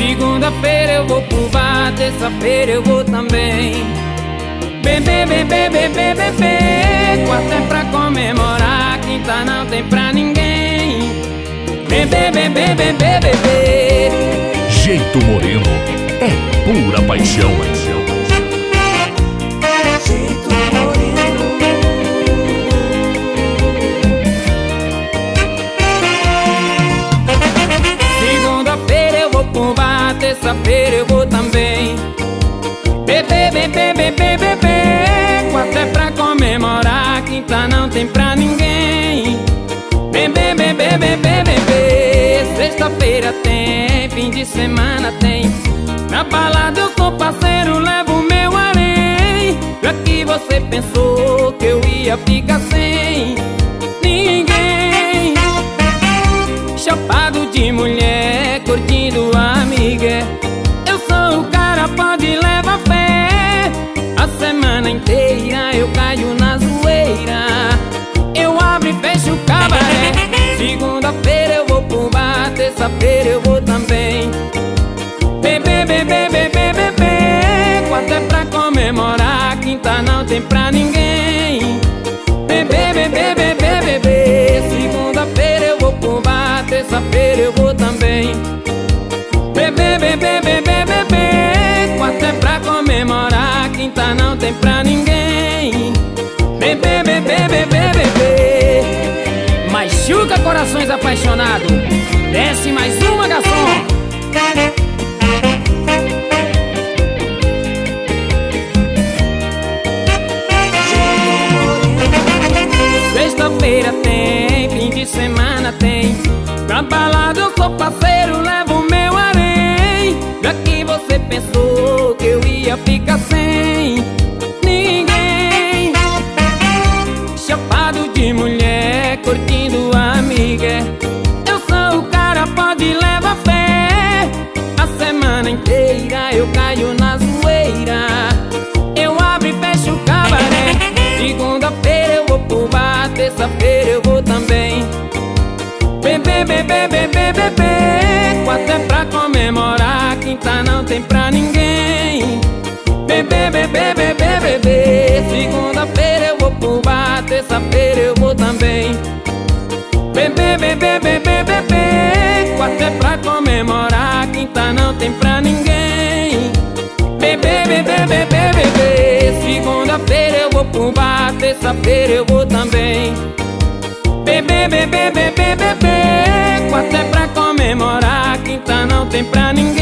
Segunda-feira eu vou pro bar, terça-feira eu vou também. Bebê, bebê, bebê, bebê, quarta é pra comemorar, quinta não tem pra ninguém. Bebê, bebê, bebê, bebê. Jeito Moreno é pura paixão. Jeito Moreno. Segunda-feira eu vou pro bar, terça-feira eu vou também. Bebê, bebê, bebê, bebê, quarta é pra comemorar, quinta não tem pra ninguém. Bebê, bebê, bebê, bebê, sexta-feira tem, fim de semana tem. Na balada eu sou parceiro, levo meu harém. Já que você pensou que eu ia ficar sem ninguém. Chapado de mulher, curtindo amiga. Eu sou o cara, pode levar fé. A semana inteira eu caio na zoeira. Eu abro e fecho o cabaré. Segunda-feira eu vou pro bar, terça-feira eu vou também. Bebê, bebê, bebê, bebê, quarta é pra comemorar, quinta não tem pra ninguém. Bebê, bebê, bebê, bebê, segunda-feira eu vou pro bar, terça-feira eu vou também. Bebê, bebê, bebê, bebê, quarta é pra comemorar, quinta não tem pra ninguém. Bebê, bebê, bebê, bebê. Machuca corações apaixonados. Desce mais uma, garçom. Sexta-feira tem, fim de semana tem. Na balada eu sou parceiro, levo meu harém. Já que você pensou que eu ia ficar sem ninguém. Chapado de mulher, curtindo amiga. Eu sou o cara, pode levar fé. A semana inteira eu caio na zoeira. Eu abro e fecho o cabaré. Segunda-feira eu vou pro bar, terça-feira eu vou também. Bebê, bebê, bebê, bebê, quarta é pra comemorar, quinta não tem pra ninguém. Bebê, bebê, bebê, bebê, segunda-feira eu vou pro bar, terça-feira eu vou também. Bebê, bebê, bebê, bebê, quarta é pra comemorar, quinta não tem pra ninguém. Bebê, bebê, bebê, bebê, segunda-feira eu vou pro bar, terça-feira eu vou também. Bebê, bebê, bebê, bebê, quarta é pra comemorar, quinta não tem pra ninguém.